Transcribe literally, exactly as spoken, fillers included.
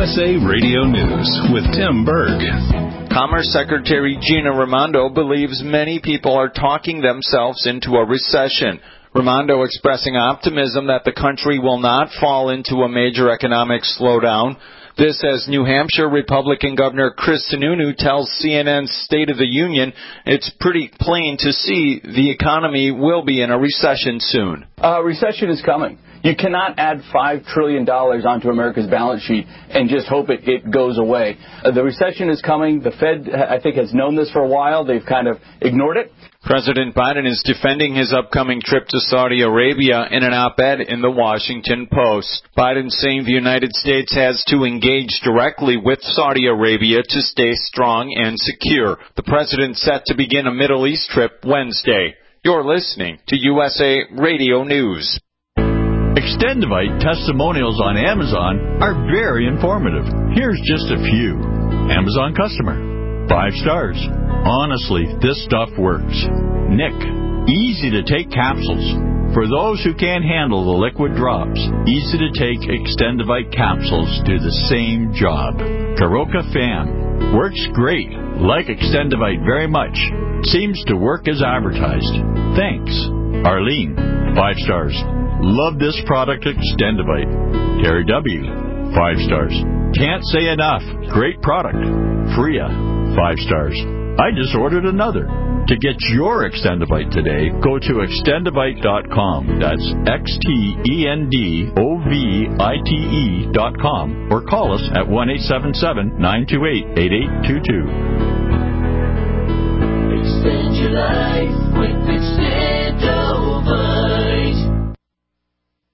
S A Radio News with Tim Berg. Commerce Secretary Gina Raimondo believes many people are talking themselves into a recession. Raimondo expressing optimism that the country will not fall into a major economic slowdown. This as New Hampshire Republican Governor Chris Sununu tells C N N's State of the Union it's pretty plain to see the economy will be in a recession soon. A uh, recession is coming. You cannot add five trillion dollars onto America's balance sheet and just hope it, it goes away. Uh, the recession is coming. The Fed, I think, has known this for a while. They've kind of ignored it. President Biden is defending his upcoming trip to Saudi Arabia in an op-ed in the Washington Post. Biden saying the United States has to engage directly with Saudi Arabia to stay strong and secure. The president set to begin a Middle East trip Wednesday. You're listening to U S A Radio News. Extendivite testimonials on Amazon are very informative. Here's just a few. Amazon customer. Five stars. Honestly, this stuff works. Nick. Easy to take capsules. For those who can't handle the liquid drops, easy to take Extendivite capsules do the same job. Karoka Fan. Works great. Like Extendivite very much. Seems to work as advertised. Thanks. Arlene. Five stars. Love this product, Extendivite. Terry W. Five stars. Can't say enough. Great product. Freya. Five stars. I just ordered another. To get your Extendivite today, go to extendivite dot com. That's X T E N D O V I T E dot com. Or call us at one eight seven seven, nine two eight, eight eight two two. Extend your life with Extendivite.